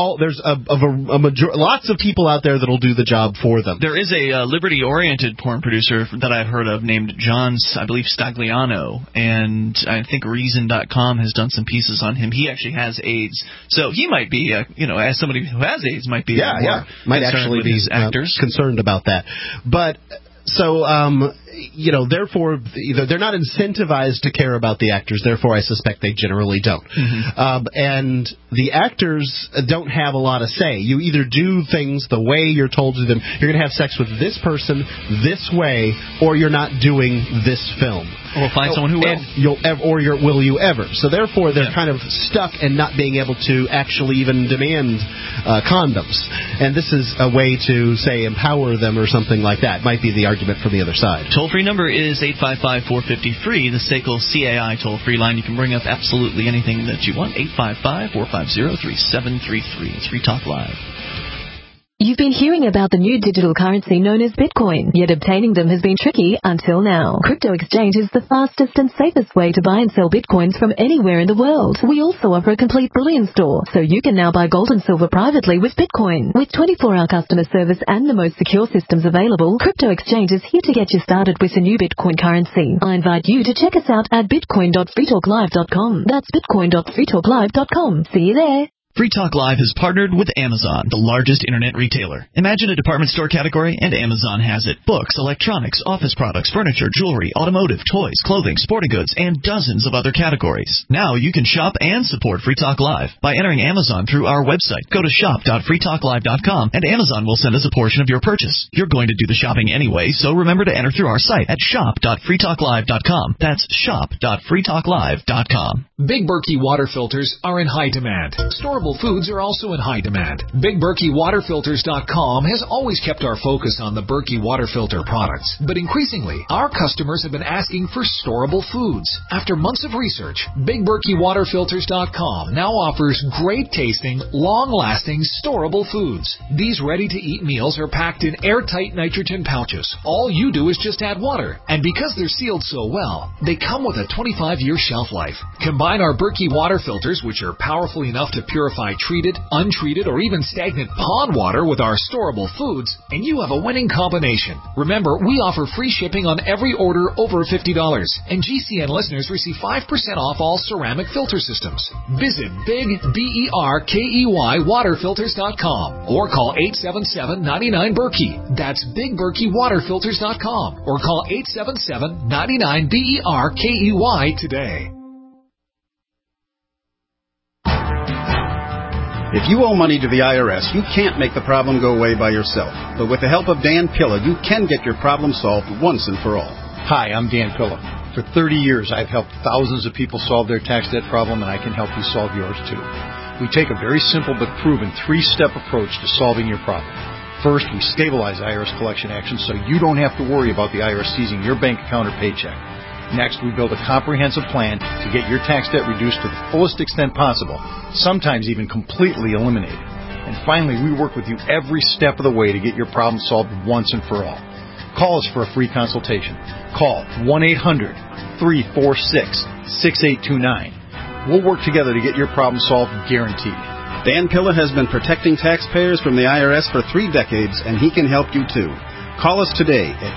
lots of people out there that'll do the job for them.
There is a liberty-oriented porn producer that I've heard of named John, I believe, Stagliano, and I think Reason.com has done some pieces on him. He actually has AIDS, so he might be, as somebody who has AIDS, might be
might actually be concerned about that. But so, therefore, they're not incentivized to care about the actors. Therefore, I suspect they generally don't. Mm-hmm. And the actors don't have a lot of say. You either do things the way you're told to them. You're going to have sex with this person this way, or you're not doing this film.
Or find someone who will.
Will you ever? So therefore, they're kind of stuck and not being able to actually even demand condoms. And this is a way to, say, empower them or something like that. Might be the argument from the other side.
Toll-free number is 855-450-FREE, the SACL CAI toll-free line. You can bring up absolutely anything that you want. 855-450-3733. It's Free Talk Live.
You've been hearing about the new digital currency known as Bitcoin, yet obtaining them has been tricky until now. Crypto Exchange is the fastest and safest way to buy and sell Bitcoins from anywhere in the world. We also offer a complete bullion store, so you can now buy gold and silver privately with Bitcoin. With 24-hour customer service and the most secure systems available, Crypto Exchange is here to get you started with the new Bitcoin currency. I invite you to check us out at bitcoin.freetalklive.com. That's bitcoin.freetalklive.com. See you there.
Free Talk Live has partnered with Amazon, the largest internet retailer. Imagine a department store category, and Amazon has it. Books, electronics, office products, furniture, jewelry, automotive, toys, clothing, sporting goods, and dozens of other categories. Now you can shop and support Free Talk Live by entering Amazon through our website. Go to shop.freetalklive.com, and Amazon will send us a portion of your purchase. You're going to do the shopping anyway, so remember to enter through our site at shop.freetalklive.com. That's shop.freetalklive.com.
Big Berkey water filters are in high demand. Storable foods are also in high demand. BigBerkeyWaterFilters.com has always kept our focus on the Berkey water filter products, but increasingly, our customers have been asking for storable foods. After months of research, BigBerkeyWaterFilters.com now offers great-tasting, long-lasting, storable foods. These ready-to-eat meals are packed in airtight nitrogen pouches. All you do is just add water, and because they're sealed so well, they come with a 25-year shelf life. Combine our Berkey water filters, which are powerful enough to purify treated, untreated, or even stagnant pond water with our storable foods, and you have a winning combination. Remember, we offer free shipping on every order over $50, and GCN listeners receive 5% off all ceramic filter systems. Visit BigBerkeyWaterFilters.com or call 877-99-BERKEY. That's BigBerkeyWaterFilters.com or call 877-99-BERKEY today.
If you owe money to the IRS, you can't make the problem go away by yourself. But with the help of Dan Pilla, you can get your problem solved once and for all.
Hi, I'm Dan Pilla. For 30 years, I've helped thousands of people solve their tax debt problem, and I can help you solve yours too. We take a very simple but proven 3-step approach to solving your problem. First, we stabilize IRS collection actions so you don't have to worry about the IRS seizing your bank account or paycheck. Next, we build a comprehensive plan to get your tax debt reduced to the fullest extent possible, sometimes even completely eliminated. And finally, we work with you every step of the way to get your problem solved once and for all. Call us for a free consultation. Call 1-800-346-6829. We'll work together to get your problem solved, guaranteed.
Dan Pilla has been protecting taxpayers from the IRS for 3 decades, and he can help you too. Call us today at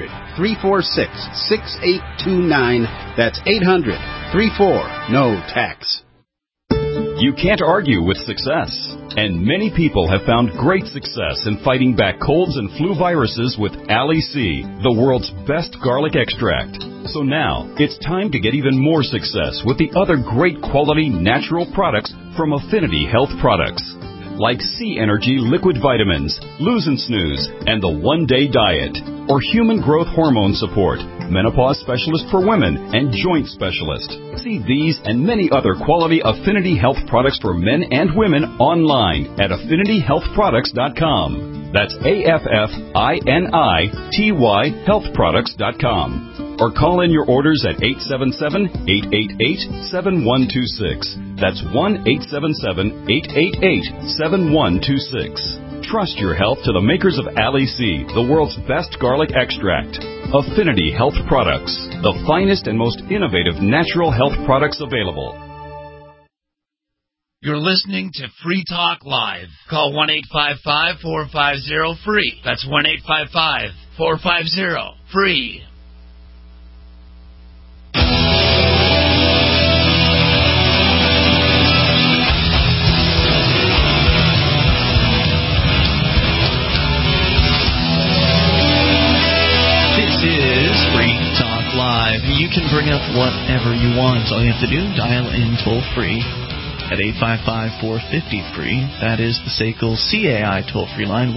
800-346-6829. That's 800-34-NO-TAX.
You can't argue with success. And many people have found great success in fighting back colds and flu viruses with Ali C, the world's best garlic extract. So now, it's time to get even more success with the other great quality natural products from Affinity Health Products. Like Sea Energy Liquid Vitamins, Lose and Snooze, and the One Day Diet. Or Human Growth Hormone Support, Menopause Specialist for Women, and Joint Specialist. See these and many other quality Affinity Health products for men and women online at AffinityHealthProducts.com. That's AFFINITY healthproducts.com. Or call in your orders at 877-888-7126. That's 1-877-888-7126. Trust your health to the makers of Ali C, the world's best garlic extract. Affinity Health Products, the finest and most innovative natural health products available.
You're listening to Free Talk Live. Call 1-855-450-FREE. That's 1-855-450-FREE.
You can bring up whatever you want. All you have to do, dial in toll-free at 855-450-FREE. That is the SACL CAI toll-free line,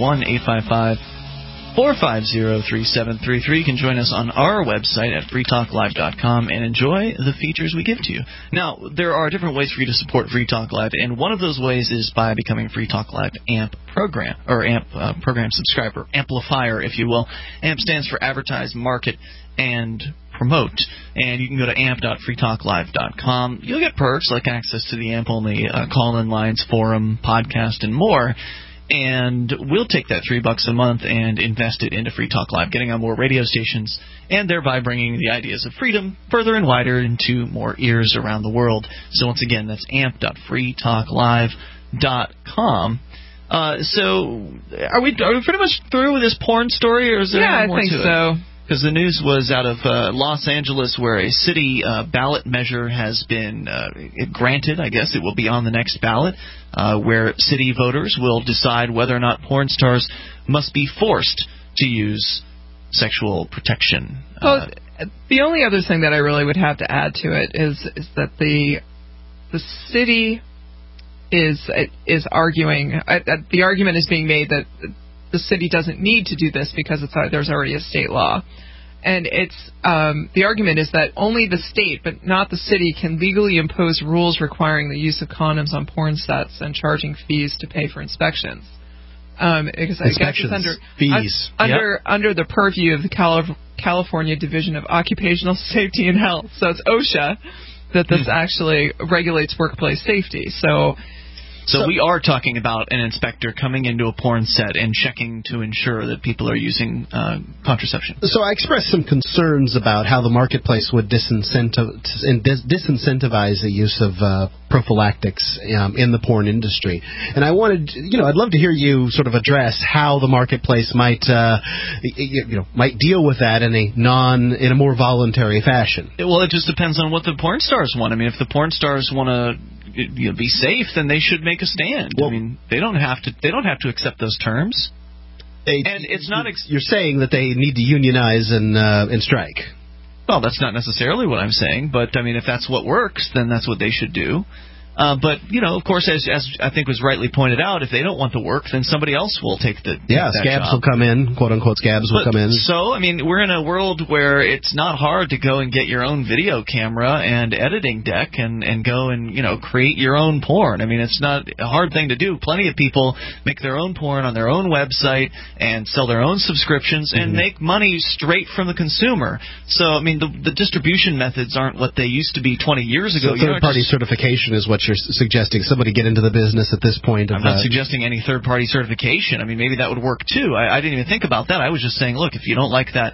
1-855-450-3733. You can join us on our website at freetalklive.com and enjoy the features we give to you. Now, there are different ways for you to support Free Talk Live, and one of those ways is by becoming Free Talk Live AMP program, or AMP program subscriber, amplifier, if you will. AMP stands for Advertise, Market, and Promote, and you can go to amp.freetalklive.com. You'll get perks like access to the AMP-only call-in lines, forum, podcast, and more. And we'll take that $3 a month and invest it into Free Talk Live, getting on more radio stations, and thereby bringing the ideas of freedom further and wider into more ears around the world. So once again, that's amp.freetalklive.com. So are we pretty much through with this porn story, or is there any more to it?
Yeah, I think so.
Because the news was out of Los Angeles, where a city ballot measure has been granted. I guess it will be on the next ballot, where city voters will decide whether or not porn stars must be forced to use sexual protection.
Well, the only other thing that I really would have to add to it is that the city is arguing. The argument is being made that the city doesn't need to do this because there's already a state law. And the argument is that only the state, but not the city, can legally impose rules requiring the use of condoms on porn sets and charging fees to pay for inspections. Because I guess it's under the purview of the California Division of Occupational Safety and Health. So it's OSHA that this actually regulates workplace safety. So
we are talking about an inspector coming into a porn set and checking to ensure that people are using contraception.
So I expressed some concerns about how the marketplace would disincentivize the use of prophylactics in the porn industry. And I wanted, I'd love to hear you sort of address how the marketplace might deal with that in a more voluntary fashion.
Well, it just depends on what the porn stars want. I mean, if the porn stars want to be safe, then they should make a stand. Well, I mean, they don't have to accept those terms.
You're saying that they need to unionize and strike.
Well, that's not necessarily what I'm saying, but I mean, if that's what works, then that's what they should do. But, of course, as I think was rightly pointed out, if they don't want the work, then somebody else will take that
scabs
job.
will come in, quote-unquote scabs will come in.
So, we're in a world where it's not hard to go and get your own video camera and editing deck and go and, create your own porn. It's not a hard thing to do. Plenty of people make their own porn on their own website and sell their own subscriptions and make money straight from the consumer. So, the distribution methods aren't what they used to be 20 years ago.
So third-party certification is what you're suggesting. Somebody get into the business at this point.
I'm not suggesting any third-party certification. Maybe that would work too. I didn't even think about that. I was just saying, look, if you don't like that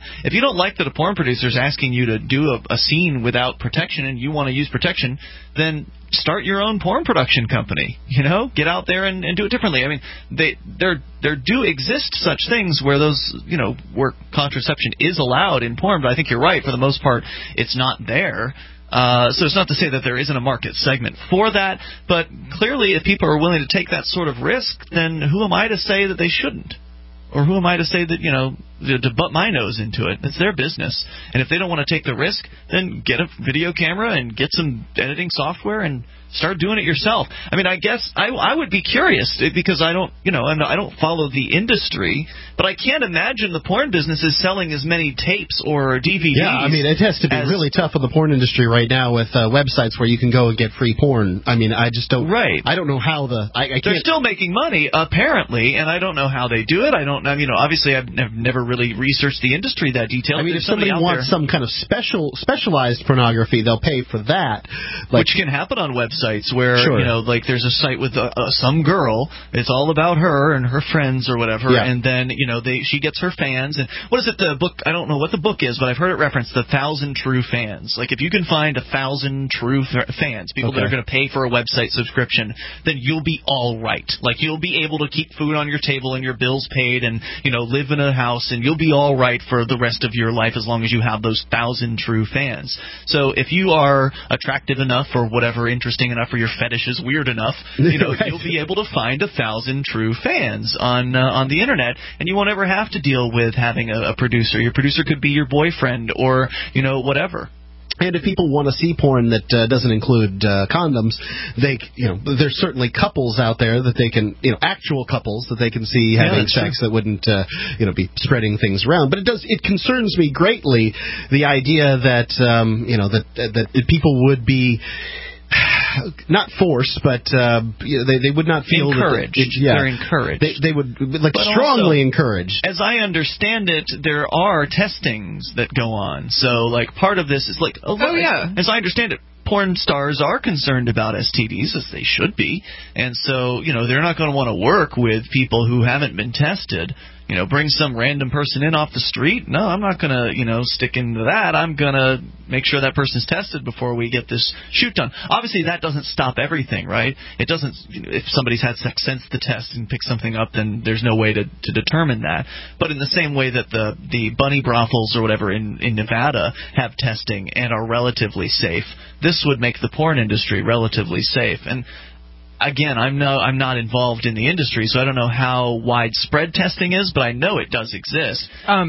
a porn producer's asking you to do a scene without protection and you want to use protection, then start your own porn production company. Get out there and do it differently. There do exist such things where those, where contraception is allowed in porn, but I think you're right. For the most part, it's not there. So it's not to say that there isn't a market segment for that, but clearly if people are willing to take that sort of risk, then who am I to say that they shouldn't? Or who am I to say that, to butt my nose into it? It's their business. And if they don't want to take the risk, then get a video camera and get some editing software and start doing it yourself. I guess I would be curious because I don't follow the industry, but I can't imagine the porn business is selling as many tapes or DVDs.
Yeah, it has to be really tough in the porn industry right now with websites where you can go and get free porn. I just don't.
Right.
I don't know how
they're still making money apparently, and I don't know how they do it. Obviously I've never really researched the industry that detailed.
If somebody wants some kind of specialized pornography, they'll pay for that,
which can happen on websites where there's a site with some girl. It's all about her and her friends or whatever, and then she gets her fans. And what is it? The book? I don't know what the book is, but I've heard it referenced the 1,000 True Fans. Like if you can find 1,000 true fans, people that are going to pay for a website subscription, then you'll be all right. Like you'll be able to keep food on your table and your bills paid, and live in a house, and you'll be all right for the rest of your life as long as you have those 1,000 true fans. So if you are attractive enough or whatever, interesting enough, or your fetish is weird enough, you'll be able to find 1,000 true fans on the internet, and you won't ever have to deal with having a producer. Your producer could be your boyfriend or whatever.
And if people want to see porn that doesn't include condoms, there's certainly couples out there that they can, actual couples that they can see having sex that wouldn't, be spreading things around. But it concerns me greatly the idea that, that people would be not forced, but they would not feel
encouraged. They're encouraged.
They would strongly
also,
encouraged.
As I understand it, there are testings that go on. So, part of this is as I understand it, porn stars are concerned about STDs, as they should be, and so they're not going to want to work with people who haven't been tested. Bring some random person in off the street. No, I'm not going to, stick into that. I'm going to make sure that person's tested before we get this shoot done. Obviously, that doesn't stop everything, right? It doesn't. If somebody's had sex since the test and picked something up, then there's no way to determine that. But in the same way that the bunny brothels or whatever in Nevada have testing and are relatively safe, this would make the porn industry relatively safe. And again, I'm not involved in the industry, so I don't know how widespread testing is, but I know it does exist.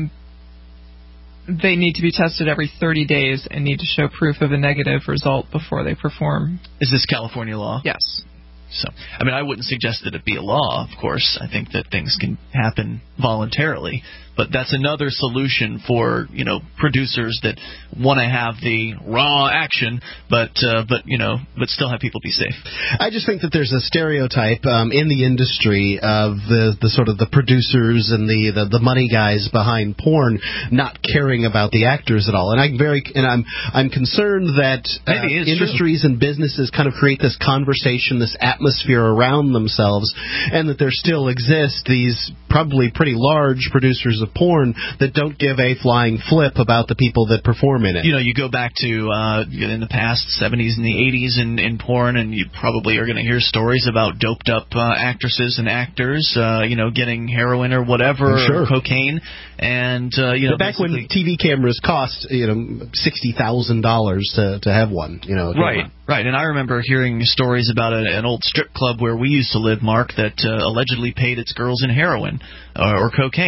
They need to be tested every 30 days and need to show proof of a negative result before they perform.
Is this California law?
Yes.
So, I wouldn't suggest that it be a law, of course. I think that things can happen voluntarily. But that's another solution for, producers that want to have the raw action, but still have people be safe.
I just think that there's a stereotype in the industry of the sort of the producers and the money guys behind porn not caring about the actors at all. And I'm concerned that industries and businesses kind of create this conversation, this atmosphere around themselves, and that there still exist these probably pretty large producers of porn that don't give a flying flip about the people that perform in it.
You go back to in the past 70s and the 80s in porn, and you probably are going to hear stories about doped up actresses and actors, getting heroin or whatever, or cocaine, and
back when TV cameras cost $60,000 to have one.
Right, and I remember hearing stories about an old strip club where we used to live, Mark, that allegedly paid its girls in heroin or cocaine.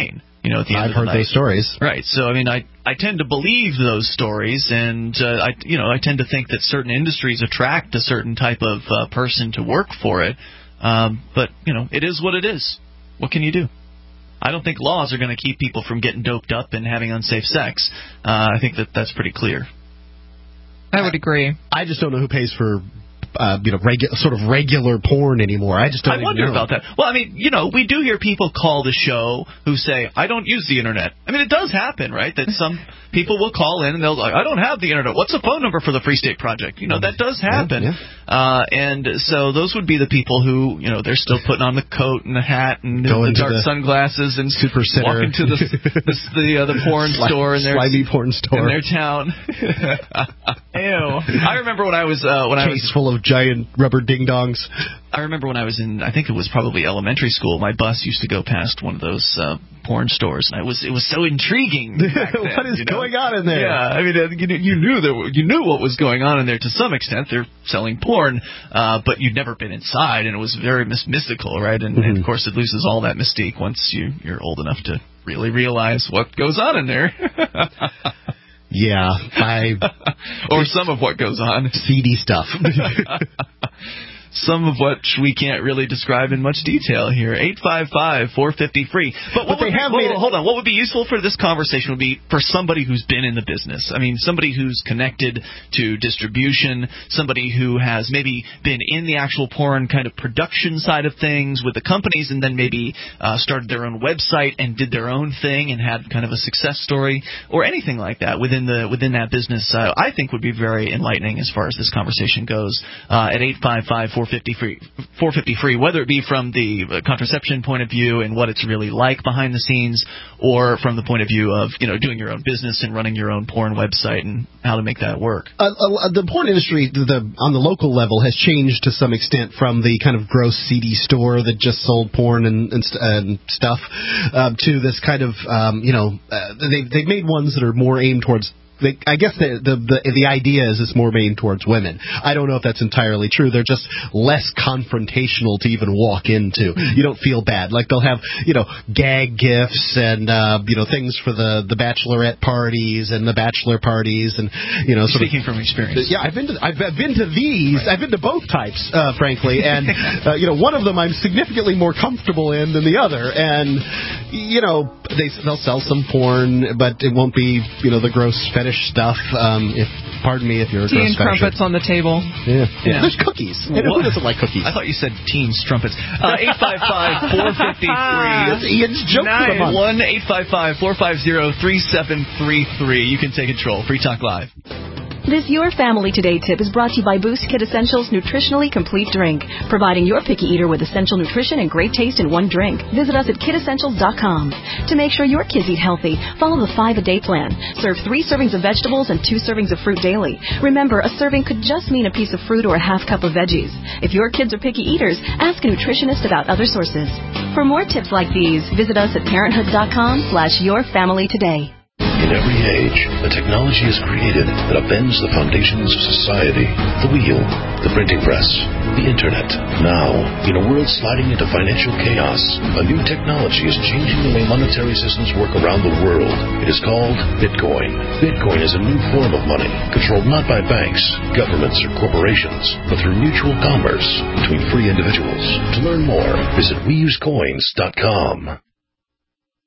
at the end of the night.
I've heard those stories.
Right. So, I mean, I tend to believe those stories, and I tend to think that certain industries attract a certain type of person to work for it. But, it is what it is. What can you do? I don't think laws are going to keep people from getting doped up and having unsafe sex. I think that's pretty clear.
I would agree.
I just don't know who pays for regular porn anymore. I just don't.
I wonder about that. Well, I mean, we do hear people call the show who say, "I don't use the internet." I mean, it does happen, right? That some people will call in and they'll like, "I don't have the internet. What's the phone number for the Free State Project?" That does happen. Yeah. And so those would be the people who, they're still putting on the coat and the hat and the dark sunglasses and
super
walking to the porn store in their
slimy porn store
in their town. Ew. I remember when I was
case full of giant rubber ding-dongs.
I remember when I was in, I think it was probably elementary school, my bus used to go past one of those porn stores, and it was so intriguing back then.
What is going on in there?
Yeah, I mean, you knew what was going on in there to some extent. They're selling porn, but you'd never been inside, and it was very mystical, right? And of course, it loses all that mystique once you're old enough to really realize what goes on in there.
Yeah,
or some of what goes on.
Seedy stuff.
Some of which we can't really describe in much detail here. 855-450-FREE. But hold on. What would be useful for this conversation would be for somebody who's been in the business. I mean, somebody who's connected to distribution, somebody who has maybe been in the actual porn kind of production side of things with the companies, and then maybe started their own website and did their own thing and had kind of a success story, or anything like that within that business. I think would be very enlightening as far as this conversation goes. At 855-450-FREE, whether it be from the contraception point of view and what it's really like behind the scenes, or from the point of view of doing your own business and running your own porn website and how to make that work.
The porn industry on the local level has changed to some extent from the kind of gross seedy store that just sold porn and stuff to this kind of they've made ones that are more aimed towards. I guess the idea is it's more aimed towards women. I don't know if that's entirely true. They're just less confrontational to even walk into. You don't feel bad. Like they'll have gag gifts and things for the bachelorette parties and the bachelor parties and
Speaking from experience.
Yeah, I've been to these. Right. I've been to both types, frankly, and one of them I'm significantly more comfortable in than the other, and they'll sell some porn, but it won't be the gross fetish stuff. Pardon me if you're a gross fetisher.
Tea and crumpets on the table.
Yeah. There's cookies. Who doesn't like cookies?
I thought you said teen strumpets. 855-450-FREE.
That's Ian's joke for the month.
1-855-450-3733. You can take control. Free Talk Live.
This Your Family Today tip is brought to you by Boost Kid Essentials Nutritionally Complete Drink, providing your picky eater with essential nutrition and great taste in one drink. Visit us at kidessentials.com. To make sure your kids eat healthy, follow the 5-a-day plan. Serve 3 servings of vegetables and 2 servings of fruit daily. Remember, a serving could just mean a piece of fruit or a half cup of veggies. If your kids are picky eaters, ask a nutritionist about other sources. For more tips like these, visit us at parenthood.com/yourfamilytoday.
In every age, a technology is created that upends the foundations of society. The wheel, the printing press, the internet. Now, in a world sliding into financial chaos, a new technology is changing the way monetary systems work around the world. It is called Bitcoin. Bitcoin is a new form of money, controlled not by banks, governments, or corporations, but through mutual commerce between free individuals. To learn more, visit weusecoins.com.